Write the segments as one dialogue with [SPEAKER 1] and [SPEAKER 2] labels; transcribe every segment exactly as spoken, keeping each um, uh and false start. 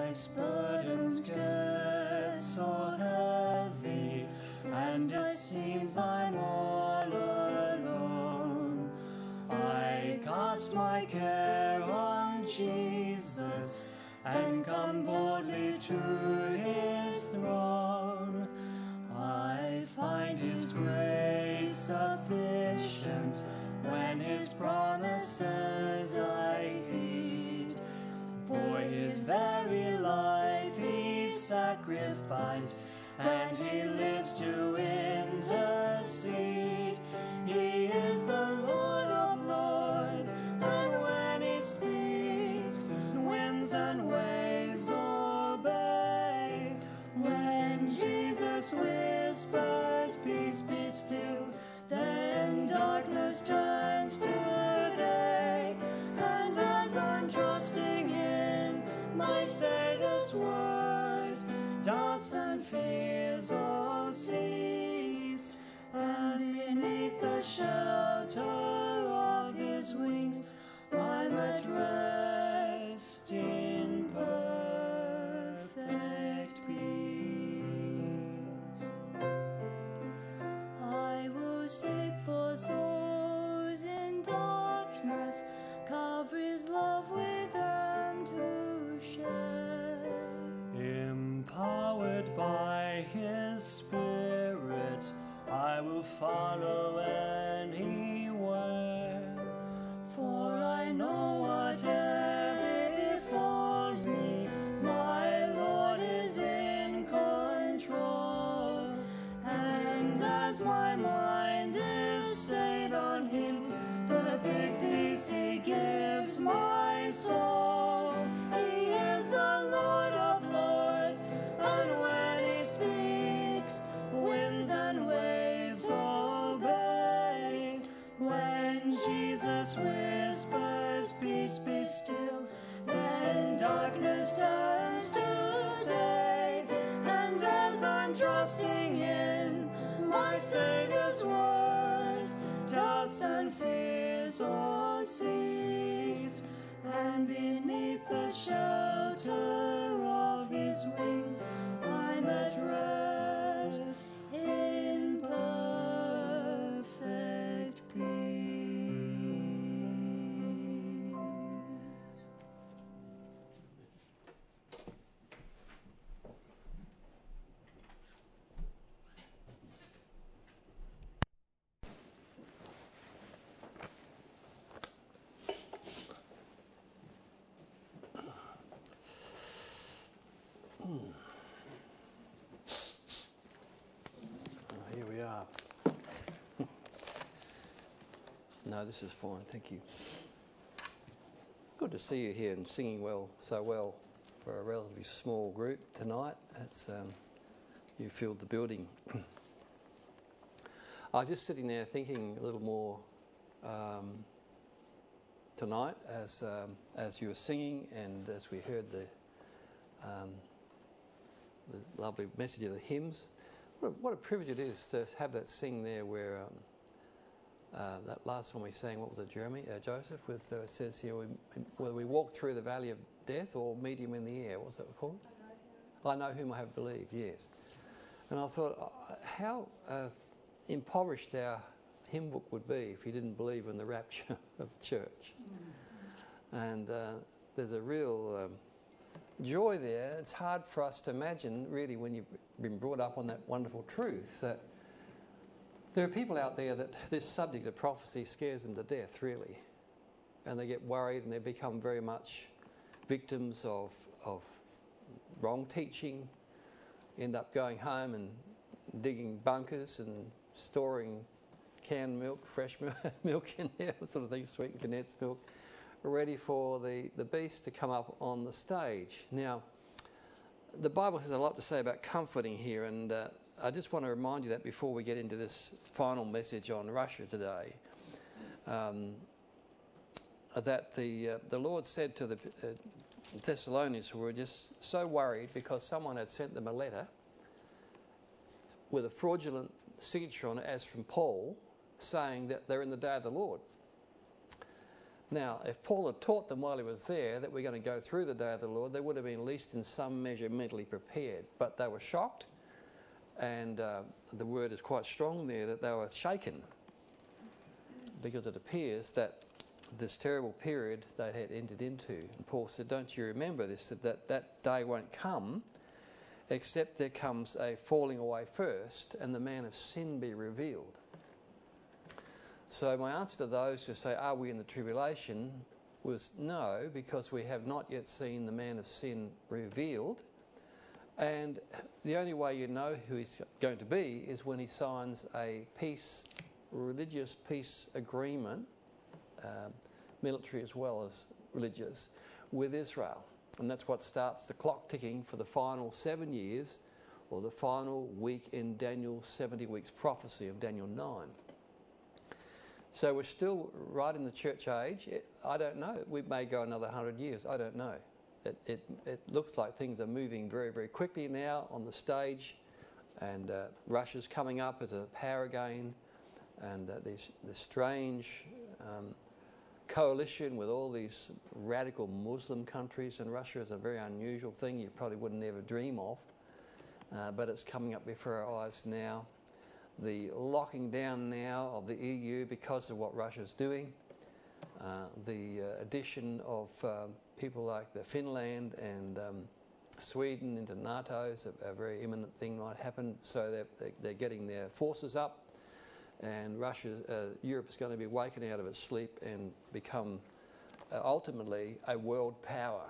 [SPEAKER 1] life's burdens get so heavy, and it seems I'm all alone. I cast my care on Jesus and come boldly to his throne. I find his grace sufficient when his promises I heed. For his very life he sacrificed, and he lives to intercede. He is the Lord of lords, and when he speaks, winds and waves obey. When Jesus whispers, peace be still, then darkness turns to day. And as I'm trusting in my Saviour's word, doubts and fears all cease, and beneath the shelter of his wings I'm at rest in perfect peace. I will seek for souls in darkness, cover his love with them to share. Empowered by his Spirit, I will follow anywhere. For I know whatever befalls me, my Lord is in control. And as my mind is stayed on him, perfect peace he gives my soul. He is the Lord of lords, and when he speaks, winds and waves obey. When Jesus whispers, peace be still, then darkness turns to day. And as I'm trusting in my Saviour's word, doubts and fears all cease, and beneath the shelter of his wings I'm at rest in perfect peace.
[SPEAKER 2] Here we are. No, this is fine, thank you. Good to see you here and singing well, so well for a relatively small group tonight. It's um, you filled the building. I was just sitting there thinking a little more um, tonight as um, as you were singing and as we heard the um, the lovely message of the hymns. What a, what a privilege it is to have that sing there where um, uh, that last one we sang, what was it, Jeremy, uh, Joseph, with uh, it says here, we, whether we walk through the valley of death or meet him in the air. What's that called? I know whom I have believed, yes. And I thought, uh, how uh, impoverished our hymn book would be if you didn't believe in the rapture of the church. Mm. And uh, there's a real um, joy there. It's hard for us to imagine, really, when you've been brought up on that wonderful truth, that there are people out there that this subject of prophecy scares them to death, really. And they get worried and they become very much victims of, of wrong teaching, end up going home and digging bunkers and storing canned milk, fresh milk in there, sort of thing, sweetened condensed milk, ready for the, the beast to come up on the stage. Now, the Bible has a lot to say about comforting here, and uh, I just want to remind you that before we get into this final message on Russia today, um, that the uh, the Lord said to the uh, Thessalonians, who were just so worried because someone had sent them a letter with a fraudulent signature on it, as from Paul, saying that they're in the day of the Lord. Now, if Paul had taught them while he was there that we're going to go through the day of the Lord, they would have been at least in some measure mentally prepared. But they were shocked, and uh, the word is quite strong there that they were shaken, because it appears that this terrible period they had entered into. And Paul said, don't you remember this, that that, that day won't come except there comes a falling away first and the man of sin be revealed. So my answer to those who say, are we in the tribulation, was no, because we have not yet seen the man of sin revealed. And the only way you know who he's going to be is when he signs a peace, religious peace agreement, uh, military as well as religious, with Israel. And that's what starts the clock ticking for the final seven years, or the final week in Daniel's seventy weeks prophecy of Daniel nine. So we're still right in the church age. It, I don't know. We may go another one hundred years. I don't know. It, it, it looks like things are moving very, very quickly now on the stage, and uh, Russia's coming up as a power again, and uh, this, this strange um, coalition with all these radical Muslim countries, and Russia is a very unusual thing you probably wouldn't ever dream of, uh, but it's coming up before our eyes now. The locking down now of the E U because of what Russia's doing, uh, the uh, addition of um, people like the Finland and um, Sweden into NATO is a, a very imminent thing might happen, so they're, they're, they're getting their forces up, and Russia, uh, Europe is going to be waking out of its sleep and become uh, ultimately a world power.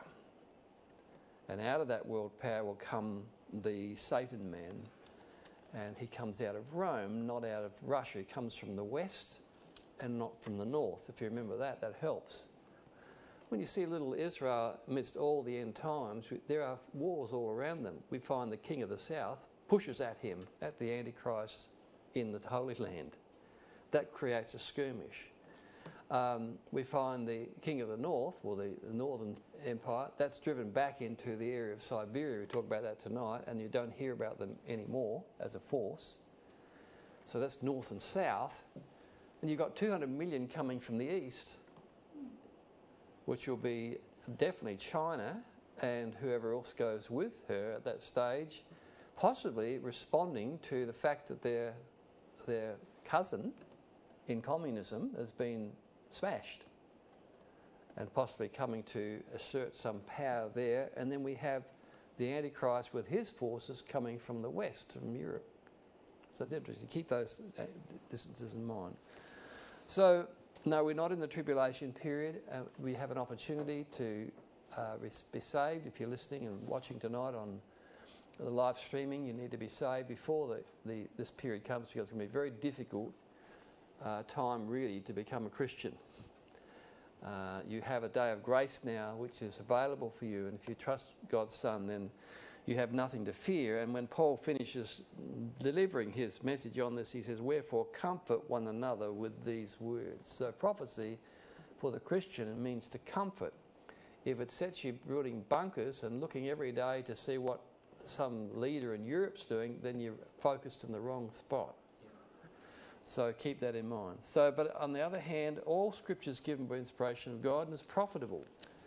[SPEAKER 2] And out of that world power will come the Satan man, and he comes out of Rome, not out of Russia. He comes from the west and not from the north. If you remember that, that helps. When you see little Israel amidst all the end times, there are wars all around them. We find the king of the south pushes at him, at the Antichrist in the Holy Land. That creates a skirmish. Um, we find the king of the north, or the, the northern empire, that's driven back into the area of Siberia. We talk about that tonight, and you don't hear about them anymore as a force. So that's north and south. And you've got two hundred million coming from the east, which will be definitely China and whoever else goes with her at that stage, possibly responding to the fact that their, their cousin in communism has been smashed, and possibly coming to assert some power there. And then we have the Antichrist with his forces coming from the west, from Europe. So it's interesting. Keep those distances in mind. So, no, we're not in the tribulation period. Uh, we have an opportunity to uh, be saved. If you're listening and watching tonight on the live streaming, you need to be saved before the, the, this period comes, because it's going to be very difficult Uh, time really to become a Christian. Uh, you have a day of grace now which is available for you, and if you trust God's Son, then you have nothing to fear. And when Paul finishes delivering his message on this, he says, wherefore comfort one another with these words. So prophecy for the Christian means to comfort. If it sets you building bunkers and looking every day to see what some leader in Europe's doing, then you're focused in the wrong spot. So keep that in mind. So, but on the other hand, all Scripture is given by inspiration of God and is profitable.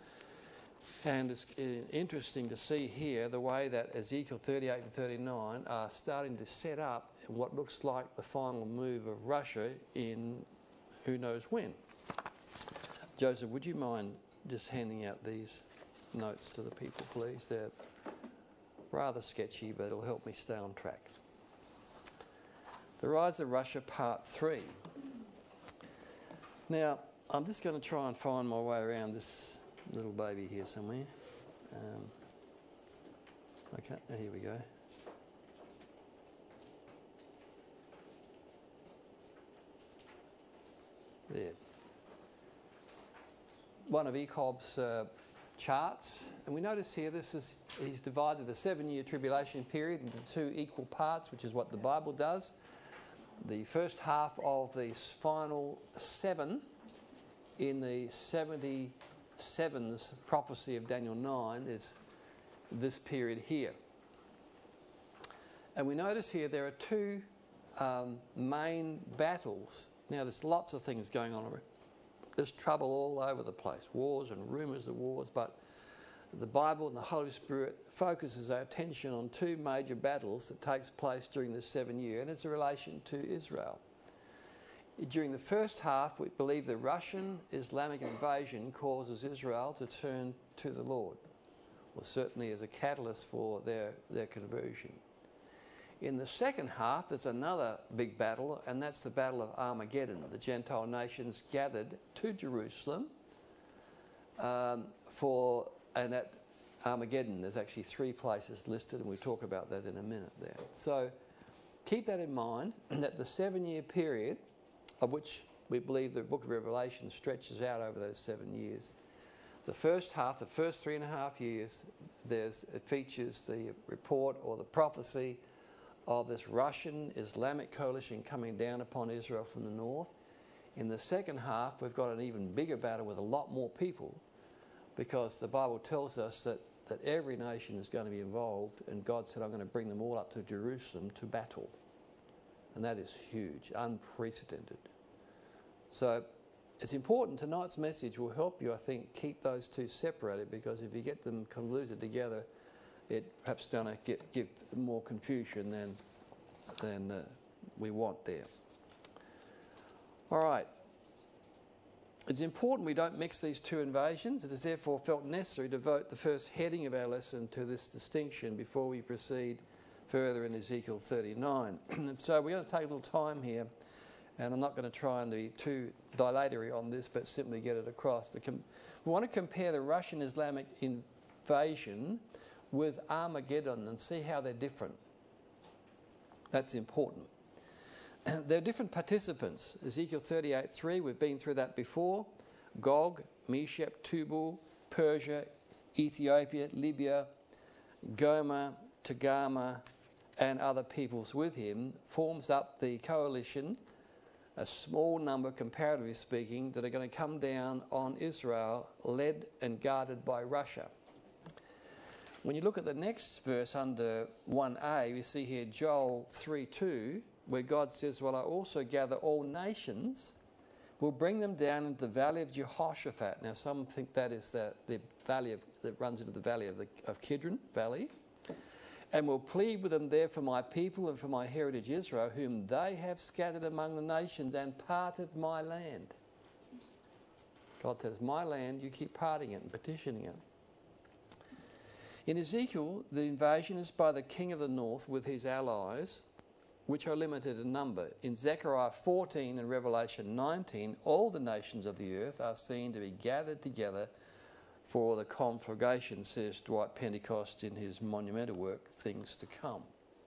[SPEAKER 2] And it's interesting to see here the way that Ezekiel thirty-eight and thirty-nine are starting to set up what looks like the final move of Russia in who knows when. Joseph, would you mind just handing out these notes to the people, please? They're rather sketchy, but it'll help me stay on track. The Rise of Russia, Part three. Now, I'm just going to try and find my way around this little baby here somewhere. Um, okay, here we go. There. One of E C O B's uh, charts. And we notice here this is, he's divided the seven-year tribulation period into two equal parts, which is what the Bible does. The first half of the final seven in the seventy-sevens prophecy of Daniel nine is this period here. And we notice here there are two um, main battles. Now there's lots of things going on there's trouble all over the place, wars and rumours of wars, but the Bible and the Holy Spirit focuses our attention on two major battles that takes place during this seven year, and it's in relation to Israel. During the first half, we believe the Russian Islamic invasion causes Israel to turn to the Lord, well, certainly as a catalyst for their, their conversion. In the second half, there's another big battle, and that's the Battle of Armageddon. The Gentile nations gathered to Jerusalem um, for, and at Armageddon, there's actually three places listed, and we'll talk about that in a minute there. So keep that in mind, that the seven-year period, of which we believe the book of Revelation stretches out over those seven years. The first half, the first three and a half years, there's, it features the report or the prophecy of this Russian Islamic coalition coming down upon Israel from the north. In the second half, we've got an even bigger battle with a lot more people, because the Bible tells us that, that every nation is going to be involved, and God said, I'm going to bring them all up to Jerusalem to battle. And that is huge, unprecedented. So it's important. Tonight's message will help you, I think, keep those two separated, because if you get them convoluted together, it perhaps going to get, give more confusion than, than uh, we want there. All right. It's important we don't mix these two invasions. It is therefore felt necessary to devote the first heading of our lesson to this distinction before we proceed further in Ezekiel thirty-nine. So we're going to take a little time here, and I'm not going to try and be too dilatory on this, but simply get it across. The com- we want to compare the Russian Islamic invasion with Armageddon and see how they're different. That's important. There are different participants. Ezekiel thirty-eight three, we've been through that before. Gog, Meshech, Tubal, Persia, Ethiopia, Libya, Gomer, Togarmah, and other peoples with him, forms up the coalition, a small number, comparatively speaking, that are going to come down on Israel, led and guarded by Russia. When you look at the next verse under one A, we see here Joel three two, where God says, well, I also gather all nations, will bring them down into the valley of Jehoshaphat. Now, some think that is the, the valley of, that runs into the valley of, the, of Kidron Valley, and will plead with them there for my people and for my heritage Israel, whom they have scattered among the nations and parted my land. God says, my land, you keep parting it and petitioning it. In Ezekiel, the invasion is by the king of the north with his allies, which are limited in number. In Zechariah fourteen and Revelation nineteen, all the nations of the earth are seen to be gathered together for the conflagration, says Dwight Pentecost in his monumental work, Things to Come.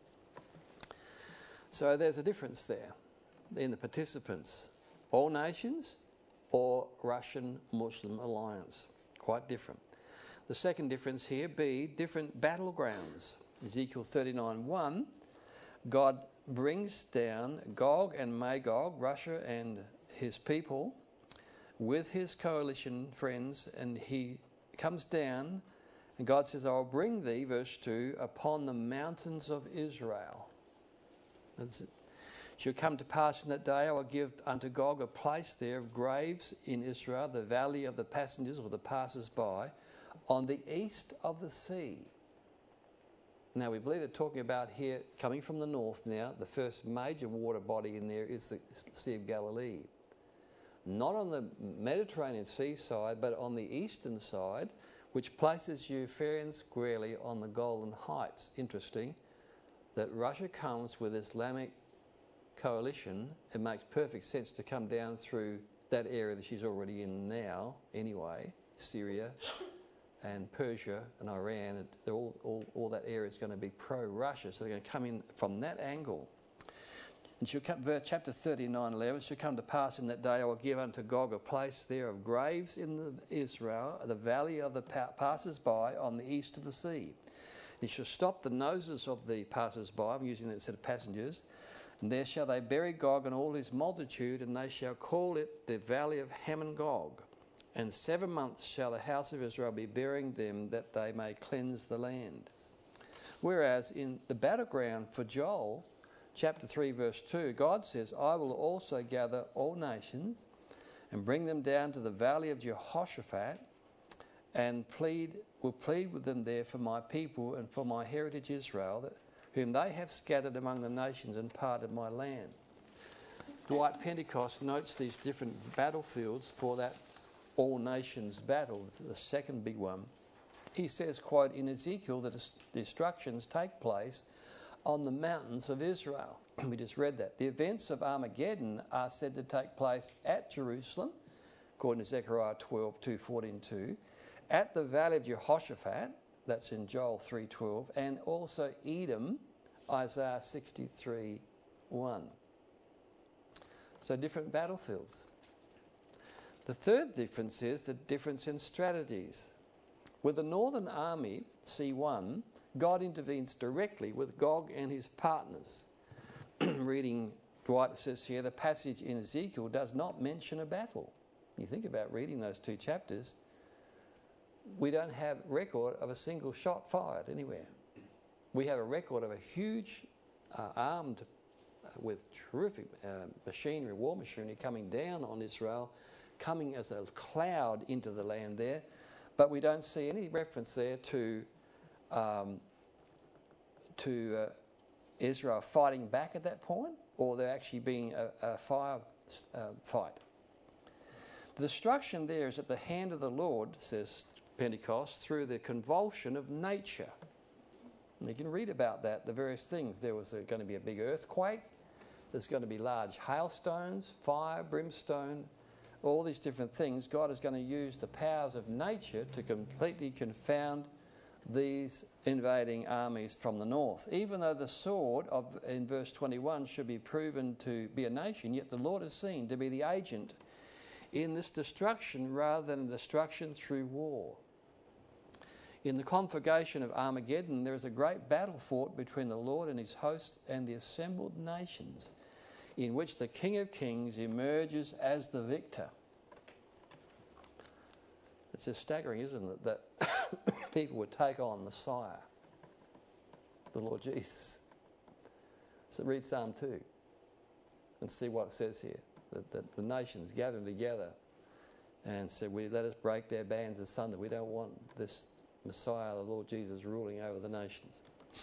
[SPEAKER 2] So there's a difference there in the participants. All nations or Russian Muslim alliance. Quite different. The second difference here, B, different battlegrounds. Ezekiel thirty-nine one, God brings down Gog and Magog, Russia and his people, with his coalition friends, and he comes down, and God says, I'll bring thee, verse two, upon the mountains of Israel. That's it. It shall come to pass in that day, I will give unto Gog a place there of graves in Israel, the valley of the passengers or the passers-by, on the east of the sea. Now, we believe they're talking about here, coming from the north now, the first major water body in there is the Sea of Galilee. Not on the Mediterranean seaside, but on the eastern side, which places you fair and squarely on the Golden Heights. Interesting that Russia comes with Islamic coalition. It makes perfect sense to come down through that area that she's already in now anyway, Syria and Persia and Iran, they're all, all, all that area is going to be pro-Russia, so they're going to come in from that angle. And she'll come, chapter thirty-nine eleven, shall come to pass in that day, I will give unto Gog a place there of graves in the Israel, the valley of the passers-by on the east of the sea. He shall stop the noses of the passers-by, I'm using that instead of passengers, and there shall they bury Gog and all his multitude, and they shall call it the valley of Hamon-Gog. And seven months shall the house of Israel be burying them, that they may cleanse the land. Whereas in the battleground for Joel, chapter three, verse two, God says, I will also gather all nations, and bring them down to the valley of Jehoshaphat, and plead will plead with them there for my people and for my heritage Israel, that, whom they have scattered among the nations and parted my land. Dwight Pentecost notes these different battlefields for that all nations battle, the second big one. He says, quote, in Ezekiel, the destructions take place on the mountains of Israel. We just read that. The events of Armageddon are said to take place at Jerusalem, according to Zechariah twelve, two, fourteen, two, at the valley of Jehoshaphat, that's in Joel three twelve, and also Edom, Isaiah sixty-three, one. So different battlefields. The third difference is the difference in strategies. With the Northern Army, C one, God intervenes directly with Gog and his partners. Reading, Dwight says here, the passage in Ezekiel does not mention a battle. You think about reading those two chapters, we don't have record of a single shot fired anywhere. We have a record of a huge uh, armed uh, with terrific uh, machinery, war machinery coming down on Israel, coming as a cloud into the land there, but we don't see any reference there to um, to uh, Israel fighting back at that point, or there actually being a, a fire uh, fight. The destruction there is at the hand of the Lord, says Pentecost, through the convulsion of nature. And you can read about that, the various things. There was a, going to be a big earthquake, there's going to be large hailstones, fire, brimstone, all these different things. God is going to use the powers of nature to completely confound these invading armies from the north. Even though the sword of in verse twenty-one should be proven to be a nation, yet the Lord is seen to be the agent in this destruction rather than destruction through war. In the conflagration of Armageddon, there is a great battle fought between the Lord and his host and the assembled nations, in which the King of Kings emerges as the victor. It's just staggering, isn't it, that people would take on Messiah, the Lord Jesus. So read Psalm two and see what it says here. That, that the nations gathered together and said, we let us break their bands asunder. We don't want this Messiah, the Lord Jesus, ruling over the nations.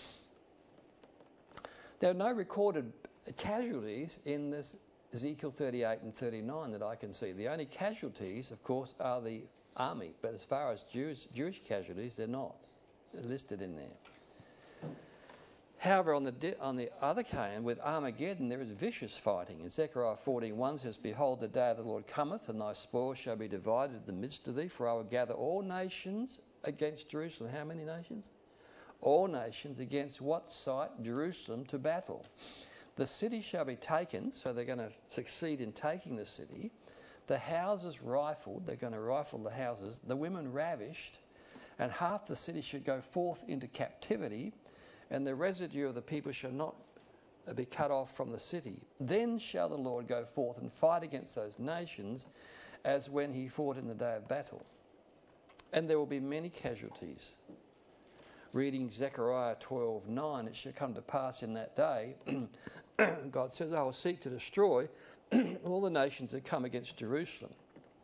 [SPEAKER 2] There are no recorded casualties in this Ezekiel thirty-eight and thirty-nine that I can see. The only casualties, of course, are the army, but as far as Jewish, Jewish casualties, they're not listed in there. However, on the, di- on the other hand, with Armageddon, there is vicious fighting. In Zechariah fourteen one says, behold, the day of the Lord cometh, and thy spoil shall be divided in the midst of thee, for I will gather all nations against Jerusalem. How many nations? All nations against what site? Jerusalem, to battle. The city shall be taken, so they're going to succeed in taking the city. The houses rifled, they're going to rifle the houses. The women ravished, and half the city should go forth into captivity, and the residue of the people shall not be cut off from the city. Then shall the Lord go forth and fight against those nations, as when he fought in the day of battle. And there will be many casualties. Reading Zechariah twelve nine, it shall come to pass in that day, God says, I will seek to destroy all the nations that come against Jerusalem.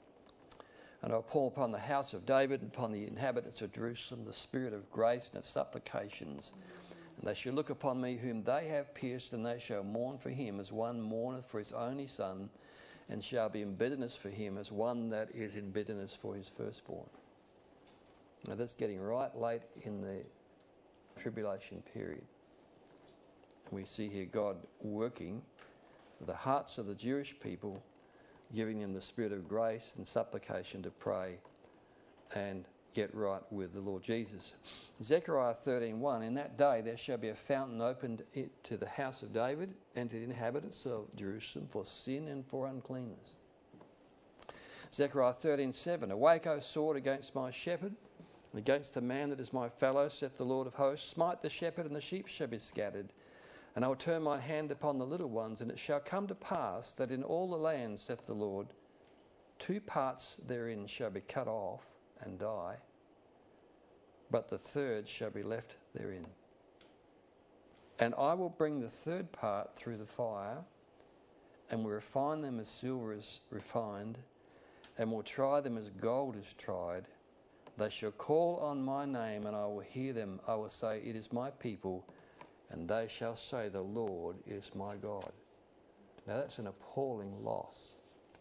[SPEAKER 2] And I'll pour upon the house of David and upon the inhabitants of Jerusalem the spirit of grace and of supplications. And they shall look upon me whom they have pierced, and they shall mourn for him as one mourneth for his only son, and shall be in bitterness for him as one that is in bitterness for his firstborn. Now that's getting right late in the tribulation period. We see here God working the hearts of the Jewish people, giving them the spirit of grace and supplication to pray and get right with the Lord Jesus. Zechariah thirteen one, in that day there shall be a fountain opened to the house of David and to the inhabitants of Jerusalem for sin and for uncleanness. Zechariah thirteen seven, awake, O sword, against my shepherd, and against the man that is my fellow, saith the Lord of hosts. Smite the shepherd, and the sheep shall be scattered. And I will turn mine hand upon the little ones, and it shall come to pass that in all the land, saith the Lord, two parts therein shall be cut off and die, but the third shall be left therein. And I will bring the third part through the fire, and will refine them as silver is refined, and will try them as gold is tried. They shall call on my name, and I will hear them. I will say, it is my people, and they shall say, the Lord is my God. Now that's an appalling loss.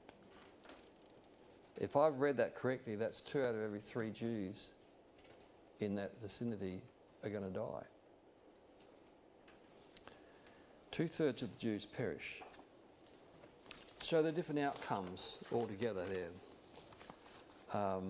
[SPEAKER 2] If I've read that correctly, that's two out of every three Jews in that vicinity are going to die. Two-thirds of the Jews perish. So there are different outcomes altogether there. Um,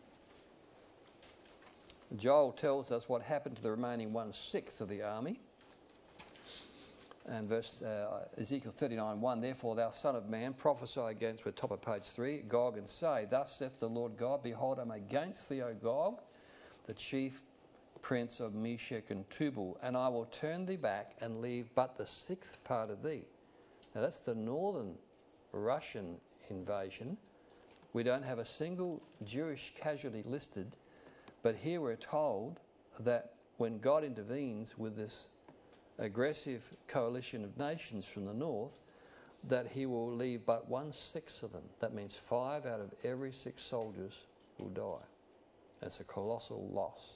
[SPEAKER 2] Joel tells us what happened to the remaining one-sixth of the army. And verse uh, Ezekiel thirty-nine one, therefore thou son of man, prophesy against, we're top of page three, Gog, and say, thus saith the Lord God, behold, I'm against thee, O Gog, the chief prince of Meshech and Tubal, and I will turn thee back and leave but the sixth part of thee. Now that's the northern Russian invasion. We don't have a single Jewish casualty listed, but here we're told that when God intervenes with this aggressive coalition of nations from the north, that he will leave but one-sixth of them. That means five out of every six soldiers will die. That's a colossal loss.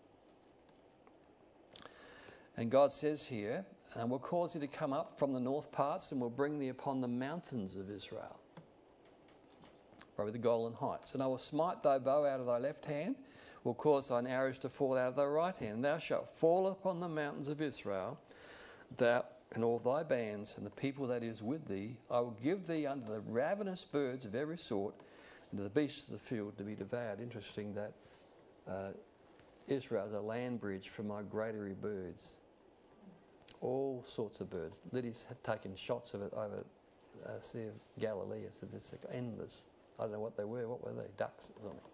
[SPEAKER 2] And God says here, and will cause thee to come up from the north parts, and will bring thee upon the mountains of Israel, probably the Golan Heights. And I will smite thy bow out of thy left hand, will cause thine arrows to fall out of thy right hand. And thou shalt fall upon the mountains of Israel, thou and all thy bands, and the people that is with thee. I will give thee unto the ravenous birds of every sort, and to the beasts of the field to be devoured. Interesting that uh, Israel is a land bridge for migratory birds. All sorts of birds. Liddy's had taken shots of it over the uh, Sea of Galilee. It's, it's endless. I don't know what they were. What were they? Ducks or something?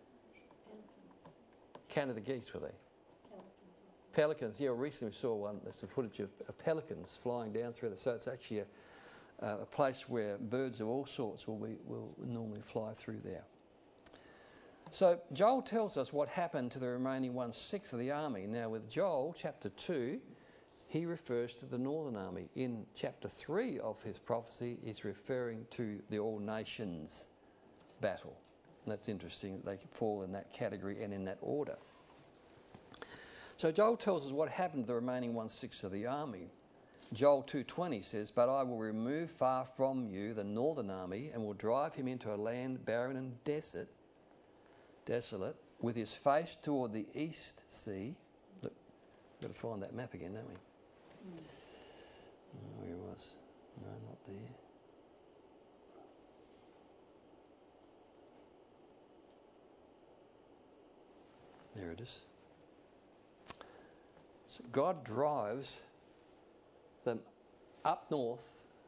[SPEAKER 2] Canada geese, were they? Pelicans. Pelicans. Yeah, well, recently we saw one, there's some footage of, of pelicans flying down through there. So it's actually a, uh, a place where birds of all sorts will, be, will normally fly through there. So Joel tells us what happened to the remaining one-sixth of the army. Now with Joel, chapter two, he refers to the northern army. In chapter three of his prophecy, he's referring to the all nations battle. And that's interesting that they fall in that category and in that order. So Joel tells us what happened to the remaining one-sixth of the army. Joel two twenty says, but I will remove far from you the northern army, and will drive him into a land barren and desolate, desolate, with his face toward the east sea. Look, we've got to find that map again, don't we? Mm. Oh, where it was? No, not there. There it is. So God drives them up north,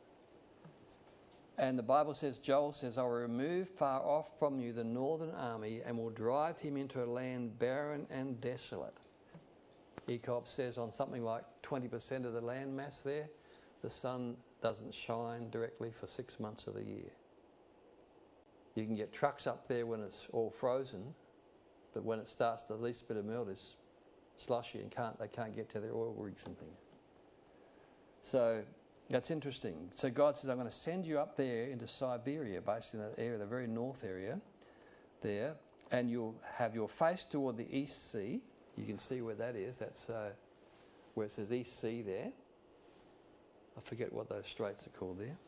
[SPEAKER 2] and the Bible says, Joel says, I will remove far off from you the northern army, and will drive him into a land barren and desolate. Ecop says on something like twenty percent of the land mass there, the sun doesn't shine directly for six months of the year. You can get trucks up there when it's all frozen, but when it starts, the least bit of melt is slushy and can't they can't get to their oil rigs and things. So that's interesting. So God says, I'm going to send you up there into Siberia, basically in that area, the very north area there, and you'll have your face toward the East Sea. You can see where that is. That's uh, where it says East Sea there. I forget what those straits are called there.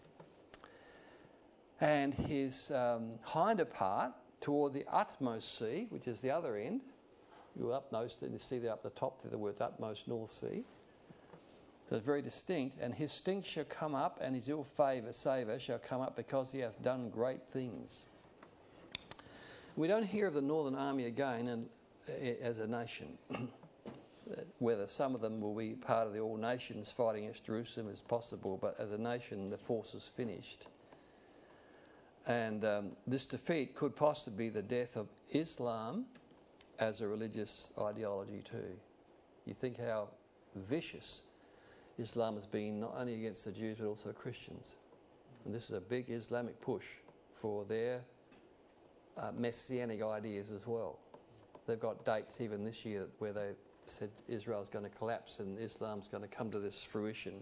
[SPEAKER 2] And his um, hinder part toward the utmost sea, which is the other end. You utmost, and you see there up the top there the words utmost North Sea. So it's very distinct. And his stink shall come up, and his ill favour, savour shall come up, because he hath done great things. We don't hear of the Northern Army again and, uh, as a nation. Whether some of them will be part of the all nations fighting against Jerusalem is possible, but as a nation the force is finished. And um, this defeat could possibly be the death of Islam as a religious ideology too. You think how vicious Islam has been, not only against the Jews but also Christians. And this is a big Islamic push for their uh, messianic ideas as well. They've got dates even this year where they said Israel's going to collapse and Islam's going to come to this fruition.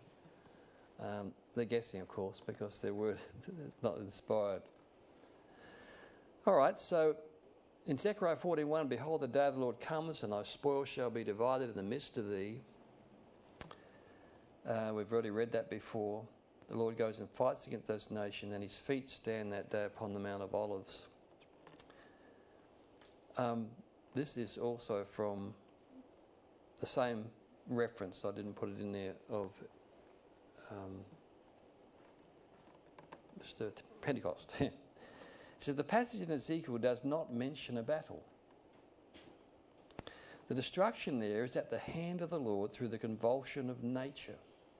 [SPEAKER 2] Um, they're guessing, of course, because their word not inspired. All right, so in Zechariah fourteen one, behold, the day of the Lord comes, and thy spoil shall be divided in the midst of thee. Uh, we've already read that before. The Lord goes and fights against those nations, and his feet stand that day upon the Mount of Olives. Um, this is also from the same reference, I didn't put it in there, of um, Mister Pentecost. So the passage in Ezekiel does not mention a battle. The destruction there is at the hand of the Lord through the convulsion of nature.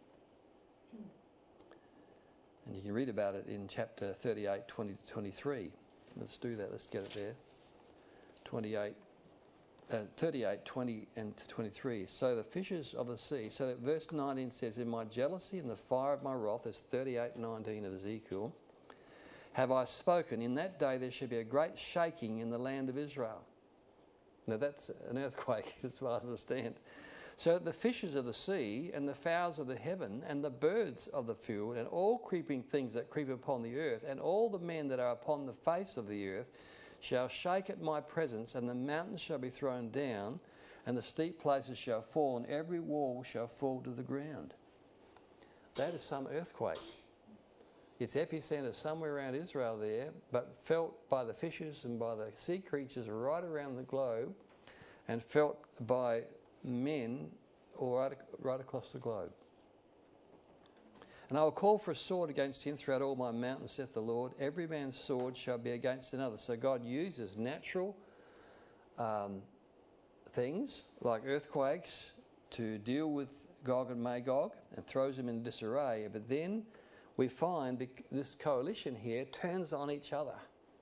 [SPEAKER 2] And you can read about it in chapter thirty-eight, twenty to twenty-three. Let's do that, let's get it there. twenty-eight, uh, thirty-eight, twenty and twenty-three. So the fishes of the sea, so that verse nineteen says, in my jealousy and the fire of my wrath, is thirty-eight nineteen of Ezekiel, have I spoken, in that day there shall be a great shaking in the land of Israel. Now that's an earthquake, as far as I understand. So the fishes of the sea and the fowls of the heaven and the birds of the field and all creeping things that creep upon the earth and all the men that are upon the face of the earth shall shake at my presence, and the mountains shall be thrown down, and the steep places shall fall, and every wall shall fall to the ground. That is some earthquake. Its epicenter somewhere around Israel there, but felt by the fishes and by the sea creatures right around the globe, and felt by men all right, right across the globe. And I will call for a sword against him throughout all my mountains, saith the Lord. Every man's sword shall be against another. So God uses natural um, things like earthquakes to deal with Gog and Magog and throws them in disarray. But then we find this coalition here turns on each other.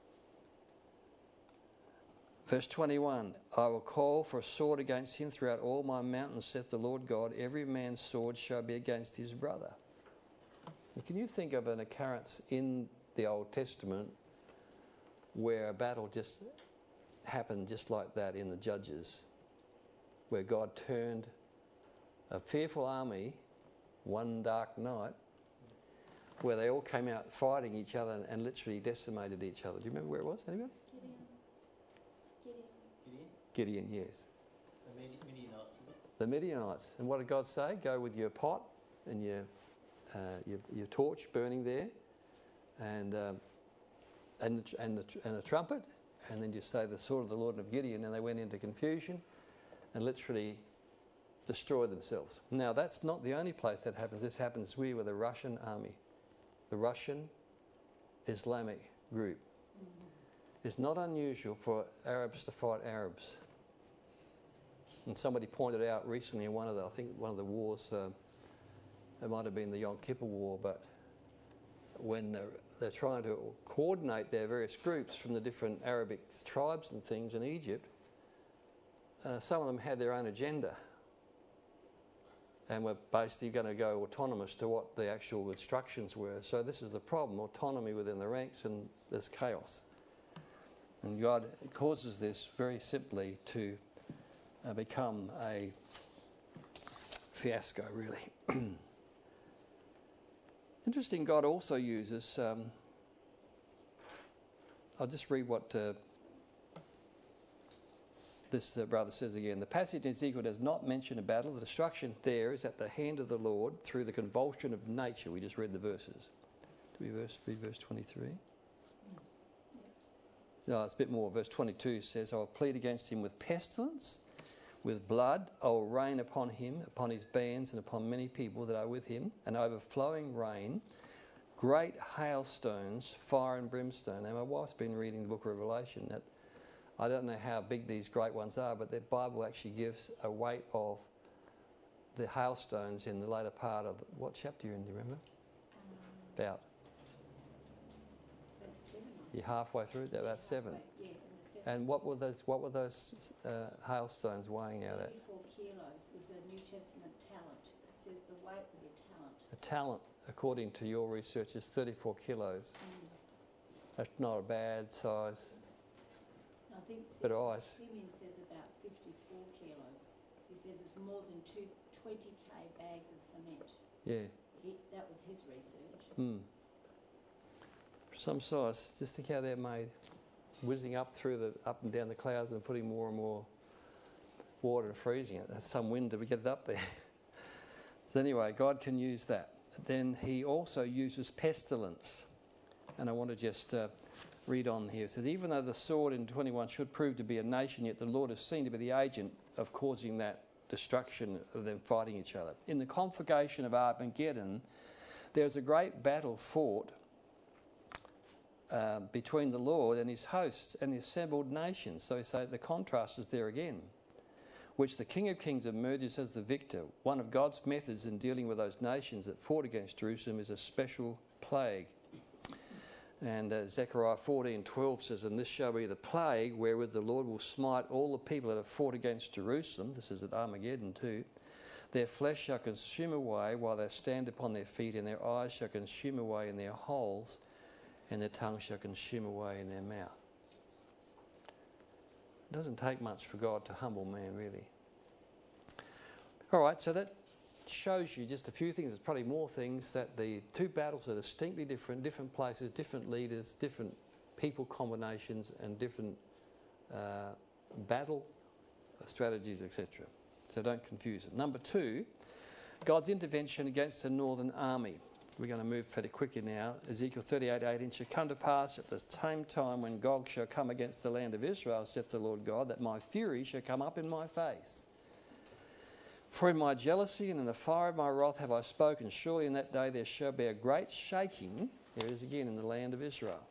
[SPEAKER 2] Verse twenty-one, I will call for a sword against him throughout all my mountains, saith the Lord God. Every man's sword shall be against his brother. And can you think of an occurrence in the Old Testament where a battle just happened just like that in the Judges, where God turned a fearful army one dark night, where they all came out fighting each other and, and literally decimated each other? Do you remember where it was, anyone?
[SPEAKER 3] Gideon.
[SPEAKER 2] Gideon, yes.
[SPEAKER 3] The Midianites, is it?
[SPEAKER 2] The Midianites. And what did God say? Go with your pot and your uh, your, your torch burning there, and um, and the, and the and the trumpet, and then just say the sword of the Lord of Gideon, and they went into confusion, and literally destroyed themselves. Now that's not the only place that happens. This happens here with the Russian army, the Russian Islamic group. Mm-hmm. It's not unusual for Arabs to fight Arabs. And somebody pointed out recently in one of the, I think one of the wars, uh, it might have been the Yom Kippur War, but when they're, they're trying to coordinate their various groups from the different Arabic tribes and things in Egypt, uh, some of them had their own agenda and were basically going to go autonomous to what the actual instructions were. So this is the problem, autonomy within the ranks, and there's chaos. And God causes this very simply to uh, become a fiasco, really. Interesting, God also uses, um, I'll just read what uh, this uh, brother says again. The passage in Ezekiel does not mention a battle. The destruction there is at the hand of the Lord through the convulsion of nature. We just read the verses. Do we verse, read verse twenty-three? No, it's a bit more. Verse twenty-two says, I will plead against him with pestilence, with blood. I will rain upon him, upon his bands, and upon many people that are with him, an overflowing rain, great hailstones, fire and brimstone. Now, my wife's been reading the book of Revelation. That I don't know how big these great ones are, but the Bible actually gives a weight of the hailstones in the later part of... What chapter you're in, do you remember? Um, About... You're halfway through. They're about seven.
[SPEAKER 4] Yeah,
[SPEAKER 2] and what were those? What were those uh, hailstones weighing out at?
[SPEAKER 4] thirty-four kilos was a New Testament talent. It says the weight was a talent.
[SPEAKER 2] A talent, according to your research, is thirty-four kilos.
[SPEAKER 4] Mm.
[SPEAKER 2] That's not a bad size.
[SPEAKER 4] I think
[SPEAKER 2] But ice.
[SPEAKER 4] Simeon says about fifty-four kilos. He says it's more than two, twenty k bags of cement.
[SPEAKER 2] Yeah.
[SPEAKER 4] He, that was his research.
[SPEAKER 2] Hmm. Some size. Just think how they're made. whizzing up through the up and down the clouds and putting more and more water and freezing it. That's some wind to get it up there. So anyway, God can use that. Then he also uses pestilence. And I want to just uh, read on here. It says, even though the sword in twenty-one should prove to be a nation, yet the Lord is seen to be the agent of causing that destruction of them fighting each other. In the conflagration of Armageddon, there's a great battle fought uh, between the Lord and his hosts and the assembled nations. So we say the contrast is there again, which the King of Kings emerges as the victor. One of God's methods in dealing with those nations that fought against Jerusalem is a special plague. And uh, Zechariah fourteen twelve says, and this shall be the plague wherewith the Lord will smite all the people that have fought against Jerusalem. This is at Armageddon too. Their flesh shall consume away while they stand upon their feet, and their eyes shall consume away in their holes, and their tongue shall consume away in their mouth. It doesn't take much for God to humble man, really. All right, so that shows you just a few things. There's probably more things, that the two battles are distinctly different, different places, different leaders, different people combinations, and different uh, battle strategies, et cetera. So don't confuse it. Number two, God's intervention against the northern army. We're going to move fairly quickly now. Ezekiel thirty-eight eighteen, it shall come to pass at the same time when Gog shall come against the land of Israel, saith the Lord God, that my fury shall come up in my face. For in my jealousy and in the fire of my wrath have I spoken. Surely in that day there shall be a great shaking. There it is again in the land of Israel.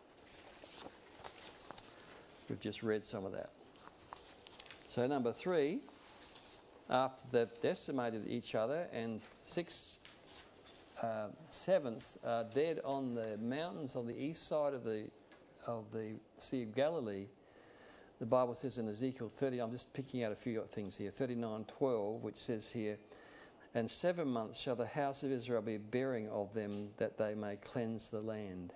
[SPEAKER 2] We've just read some of that. So number three, after they've decimated each other and six uh, sevenths are dead on the mountains on the east side of the of the Sea of Galilee, the Bible says in Ezekiel thirty, I'm just picking out a few things here, thirty-nine twelve, which says here, and seven months shall the house of Israel be bearing of them, that they may cleanse the land.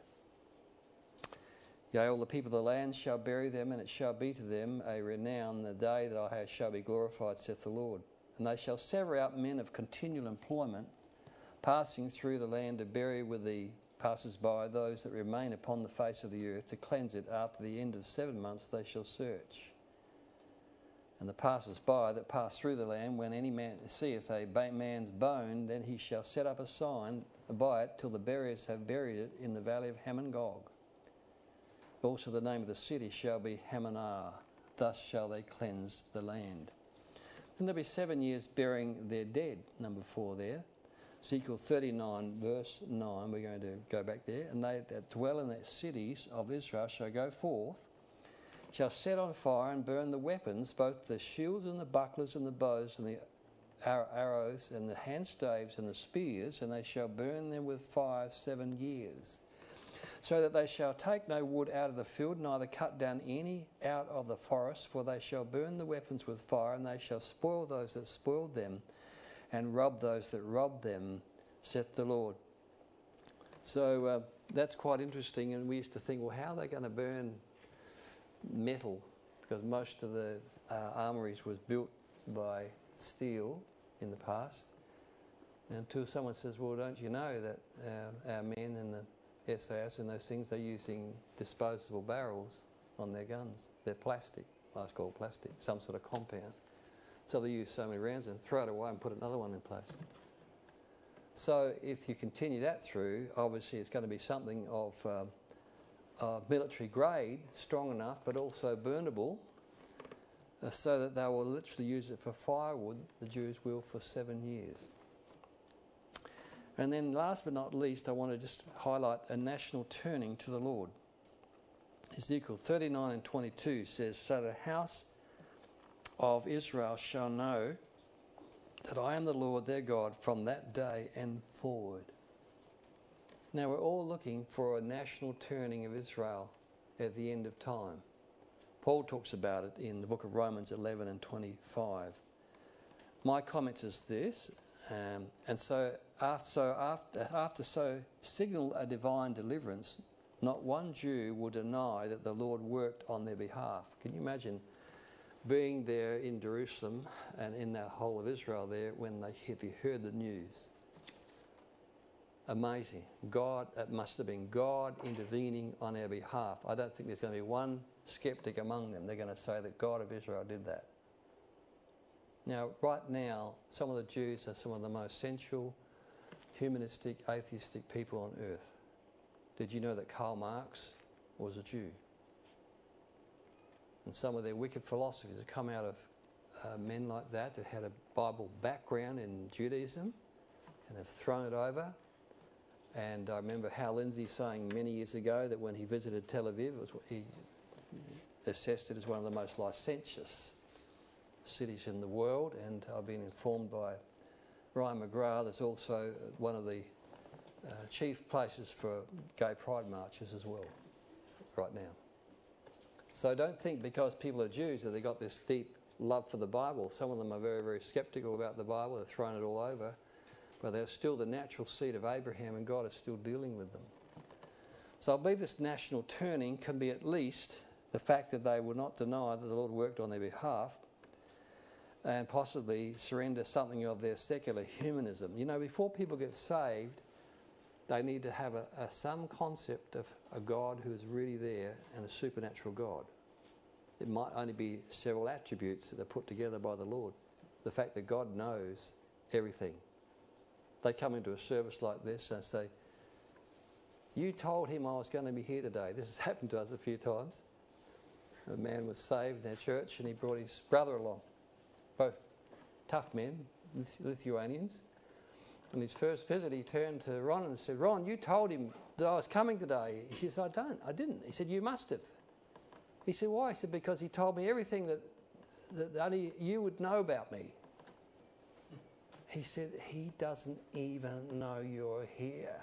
[SPEAKER 2] Yea, all the people of the land shall bury them, and it shall be to them a renown the day that I shall be glorified, saith the Lord. And they shall sever out men of continual employment, passing through the land to bury with the passers-by those that remain upon the face of the earth, to cleanse it. After the end of seven months they shall search. And the passers-by that pass through the land, when any man seeth a man's bone, then he shall set up a sign by it till the buriers have buried it in the valley of Hammon-Gog. Also the name of the city shall be Hammonah. Thus shall they cleanse the land. And there'll be seven years burying their dead, number four there. Ezekiel thirty-nine verse nine, we're going to go back there. And they that dwell in the cities of Israel shall go forth, shall set on fire and burn the weapons, both the shields and the bucklers and the bows and the arrows and the handstaves and the spears, and they shall burn them with fire seven years. So that they shall take no wood out of the field, neither cut down any out of the forest, for they shall burn the weapons with fire, and they shall spoil those that spoiled them, and rob those that robbed them, saith the Lord. So uh, that's quite interesting, and we used to think, well, how are they going to burn metal? Because most of the uh, armories was built by steel in the past. Until someone says, well, don't you know that uh, our men in the S A S and those things, they're using disposable barrels on their guns. They're plastic. Well, it's called plastic, some sort of compound. So they use so many rounds and throw it away and put another one in place. So if you continue that through, obviously it's going to be something of uh, uh, military grade, strong enough, but also burnable, uh, so that they will literally use it for firewood, the Jews will, for seven years. And then last but not least, I want to just highlight a national turning to the Lord. Ezekiel thirty-nine and twenty-two says, so the house of Israel shall know that I am the Lord their God from that day and forward. Now we're all looking for a national turning of Israel at the end of time. Paul talks about it in the book of Romans eleven and twenty-five. My comments is this, um, and so after, so after, after so signal a divine deliverance, not one Jew will deny that the Lord worked on their behalf. Can you imagine being there in Jerusalem and in the whole of Israel there when they, if you heard the news? Amazing. God, it must have been God intervening on our behalf. I don't think there's going to be one skeptic among them. They're going to say that God of Israel did that. Now, right now, some of the Jews are some of the most sensual, humanistic, atheistic people on earth. Did you know that Karl Marx was a Jew? And some of their wicked philosophies have come out of uh, men like that that had a Bible background in Judaism and have thrown it over. And I remember Hal Lindsey saying many years ago that when he visited Tel Aviv, it was, he assessed it as one of the most licentious cities in the world. And I've been informed by Ryan McGrath there's also one of the uh, chief places for gay pride marches as well right now. So don't think because people are Jews that they've got this deep love for the Bible. Some of them are very, very sceptical about the Bible. They've thrown it all over. But they're still the natural seed of Abraham, and God is still dealing with them. So I believe this national turning can be at least the fact that they will not deny that the Lord worked on their behalf and possibly surrender something of their secular humanism. You know, before people get saved, they need to have a, a, some concept of a God who is really there and a supernatural God. It might only be several attributes that are put together by the Lord. The fact that God knows everything. They come into a service like this and say, you told him I was going to be here today. This has happened to us a few times. A man was saved in our church and he brought his brother along. Both tough men, Lithuanians. And his first visit, he turned to Ron and said, Ron, you told him that I was coming today. He said, I don't, I didn't. He said, you must have. He said, why? He said, because he told me everything that, that only you would know about me. He said, he doesn't even know you're here.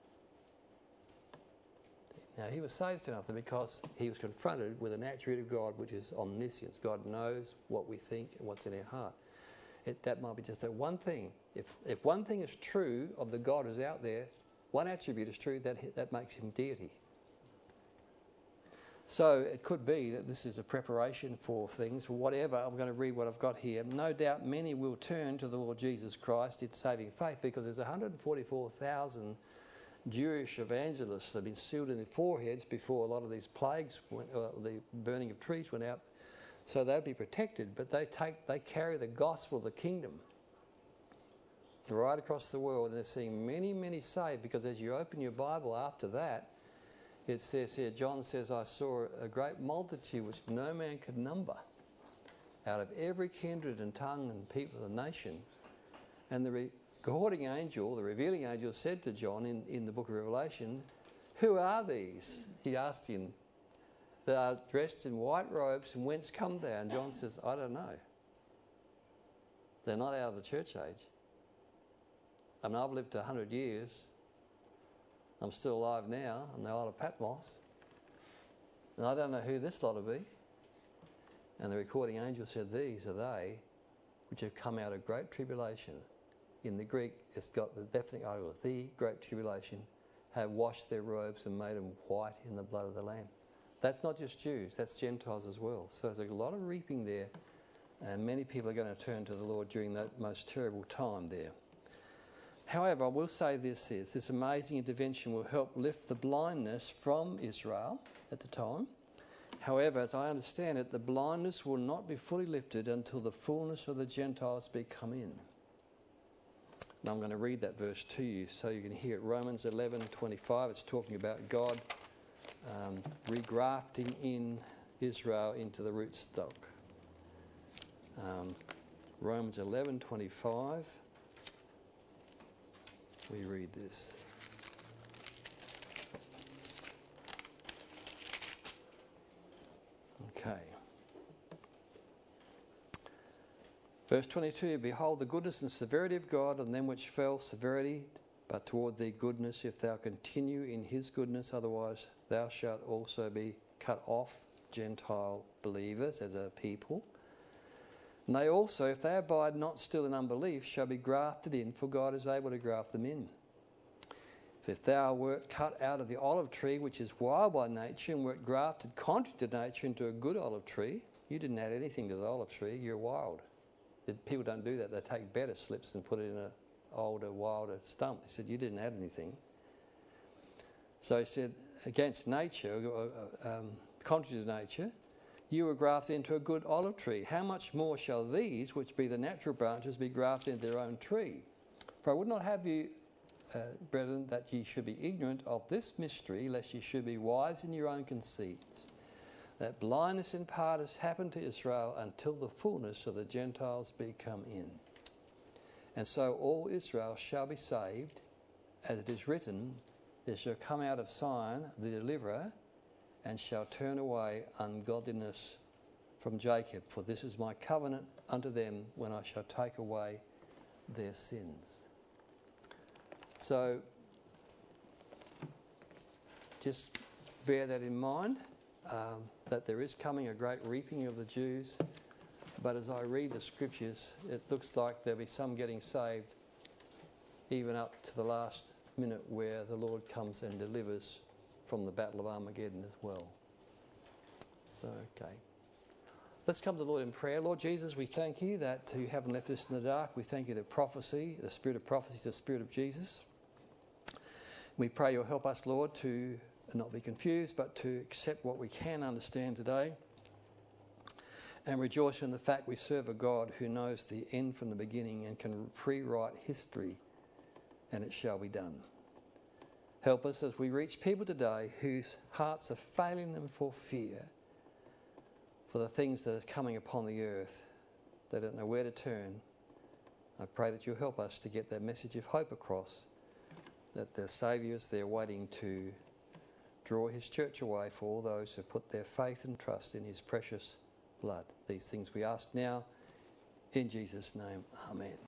[SPEAKER 2] Now, he was saved enough because he was confronted with an attribute of God, which is omniscience. God knows what we think and what's in our heart. It, that might be just that one thing. If if one thing is true of the God who's out there, one attribute is true, that, that makes him deity. So it could be that this is a preparation for things, whatever. I'm going to read what I've got here. No doubt many will turn to the Lord Jesus Christ in saving faith, because there's one hundred forty-four thousand Jewish evangelists that have been sealed in their foreheads before a lot of these plagues, went, uh, the burning of trees went out. So they'll be protected, but they take they carry the gospel of the kingdom right across the world, and they're seeing many, many saved, because as you open your Bible after that, it says here, John says, I saw a great multitude which no man could number, out of every kindred and tongue and people and nation. And the recording angel, the revealing angel, said to John in, in the book of Revelation, who are these? He asked him. They are dressed in white robes, and whence come they? And John says, I don't know. They're not out of the church age. I mean, I've lived one hundred years. I'm still alive now on the Isle of Patmos. And I don't know who this lot will be. And the recording angel said, these are they which have come out of great tribulation. In the Greek, it's got the definite article, the great tribulation, have washed their robes and made them white in the blood of the Lamb. That's not just Jews, that's Gentiles as well. So there's a lot of reaping there, and many people are going to turn to the Lord during that most terrible time there. However, I will say this is, this amazing intervention will help lift the blindness from Israel at the time. However, as I understand it, the blindness will not be fully lifted until the fullness of the Gentiles be come in. And I'm going to read that verse to you so you can hear it. Romans eleven twenty-five, it's talking about God um, regrafting in Israel into the rootstock. Um, Romans eleven twenty-five. We read this. Okay. Verse twenty-two, behold the goodness and severity of God, and them which fell severity, but toward thee goodness, if thou continue in his goodness, otherwise thou shalt also be cut off, Gentile believers as a people. And they also, if they abide not still in unbelief, shall be grafted in, for God is able to graft them in. If thou wert cut out of the olive tree, which is wild by nature, and wert grafted contrary to nature into a good olive tree, you didn't add anything to the olive tree, you're wild. People don't do that. They take better slips and put it in an older, wilder stump. He said, you didn't add anything. So he said, against nature, um, contrary to nature, you were grafted into a good olive tree. How much more shall these, which be the natural branches, be grafted into their own tree? For I would not have you, uh, brethren, that ye should be ignorant of this mystery, lest ye should be wise in your own conceits, that blindness in part has happened to Israel until the fullness of the Gentiles be come in. And so all Israel shall be saved, as it is written, there shall come out of Zion the deliverer, and shall turn away ungodliness from Jacob. For this is my covenant unto them, when I shall take away their sins. So, just bear that in mind, um, that there is coming a great reaping of the Jews. But as I read the scriptures, it looks like there'll be some getting saved even up to the last minute, where the Lord comes and delivers from the battle of Armageddon as well. So, okay. Let's come to the Lord in prayer. Lord Jesus, we thank you that you haven't left us in the dark. We thank you that prophecy, the spirit of prophecy, is the spirit of Jesus. We pray you'll help us, Lord, to not be confused, but to accept what we can understand today, and rejoice in the fact we serve a God who knows the end from the beginning and can pre-write history, and it shall be done. Help us as we reach people today whose hearts are failing them for fear, for the things that are coming upon the earth. They don't know where to turn. I pray that you'll help us to get that message of hope across, that the Saviour is there waiting to draw his church away for all those who put their faith and trust in his precious blood. These things we ask now in Jesus' name. Amen.